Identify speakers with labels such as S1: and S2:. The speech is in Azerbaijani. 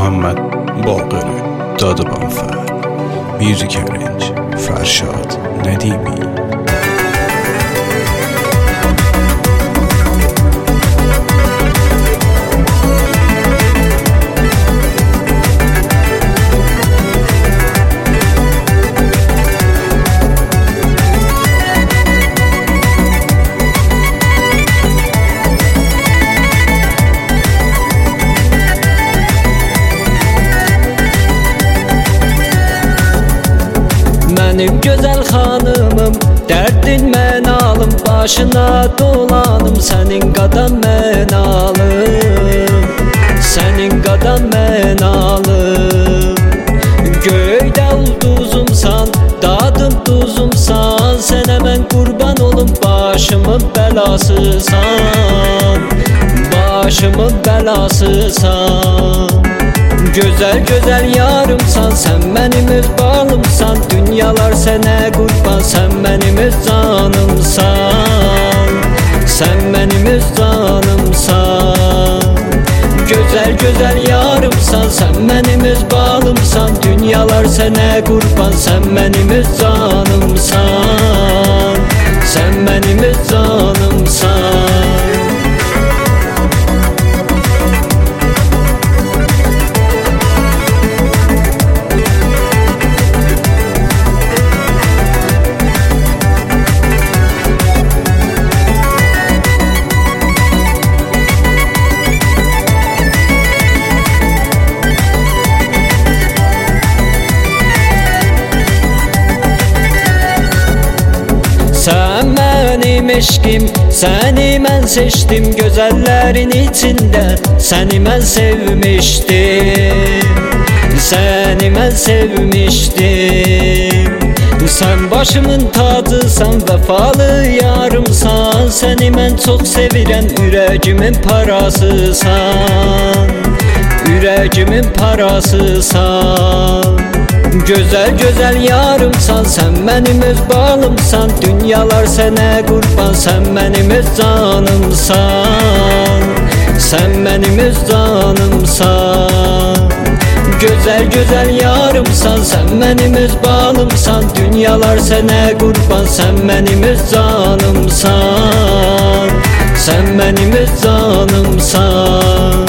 S1: محمد باقر دادبانفر. Music arrange فرشاد ندیمی.
S2: Benim güzel hanımım, derdin mənalım, başına dolanım, senin qadan mənalım, senin qadan mənalım. Göydə ulduzumsan, dadım duzumsan, sənə mən qurban olum, başımın bəlasısan, başımın bəlasısan. Güzel güzel yarımsan, sen benim öz balımsan, dünyalar sene kurban, sen benim öz canımsan, sen benim öz canımsan. Güzel güzel yarımsan, sen benim öz balımsan, dünyalar sene kurban, sen benim öz canımsan, sen benim öz canımsan. Sen benim eşkim, seni ben seçtim, güzellerin içinde seni ben sevmiştim, seni ben sevmiştim. Sen başımın tacısan, vefalı yarımsan, seni ben çok sevirən ürəgimin parasısan, ürəgimin parasısan. Güzel güzel yarımsan, sen benim öz balımsan, dünyalar sene kurban, sen benim öz canımsan, sen benim öz canımsan. Güzel güzel yarımsan, sen benim öz balımsan, dünyalar sene kurban, sen benim öz canımsan, sen benim öz canımsan.